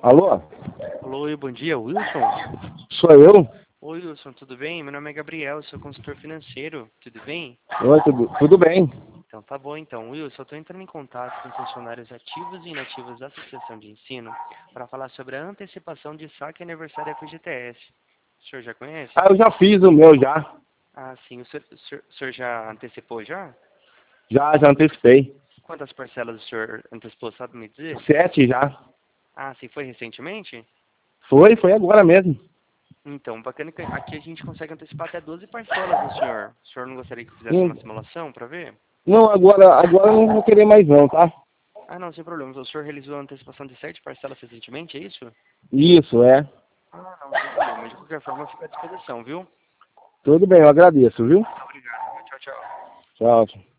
Alô? Alô, oi, bom dia, Wilson? Sou eu? Oi, Wilson, tudo bem? Meu nome é Gabriel, sou consultor financeiro, tudo bem? Oi, tudo bem? Então tá bom então, Wilson, eu estou entrando em contato com funcionários ativos e inativos da Associação de Ensino para falar sobre a antecipação de saque aniversário FGTS. O senhor já conhece? Ah, eu já fiz o meu já. Ah, sim, o senhor já antecipou já? Já antecipei. Quantas parcelas o senhor antecipou, sabe me dizer? 7 já. Ah, sim, foi recentemente? Foi agora mesmo. Então, bacana que aqui a gente consegue antecipar até 12 parcelas no senhor. O senhor não gostaria que eu fizesse uma Hum, simulação para ver? Não, agora eu não vou querer mais não, tá? Ah, não, sem problemas. O senhor realizou a antecipação de 7 parcelas recentemente, é isso? Isso, é. Ah, não, sem problema. De qualquer forma, fica à disposição, viu? Tudo bem, eu agradeço, viu? Obrigado. Tchau, tchau. Tchau.